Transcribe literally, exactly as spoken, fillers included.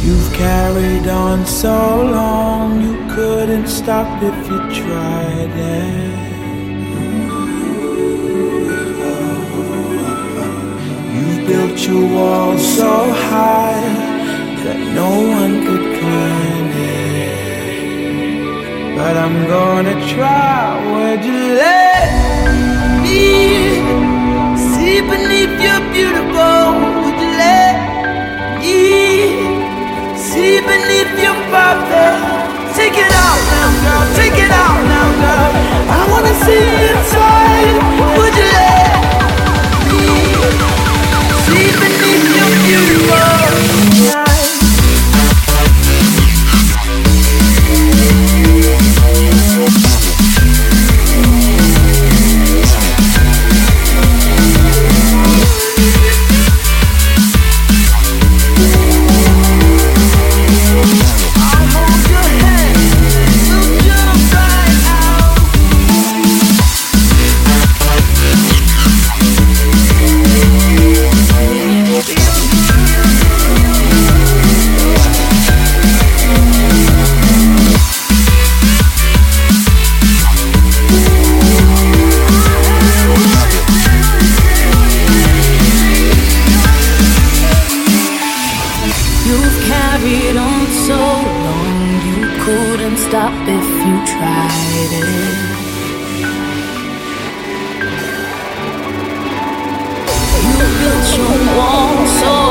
You've carried on so long, you couldn't stop if you tried it. You've built your wall so high that no one could climb it. But I'm gonna try. Would you let me see beneath your beautiful? Would you let me see beneath your perfect? Take it out now, girl. Take it out now, girl. I wanna see inside. Would you let me see beneath your beautiful eyes? Stop if you tried it. You built your wall so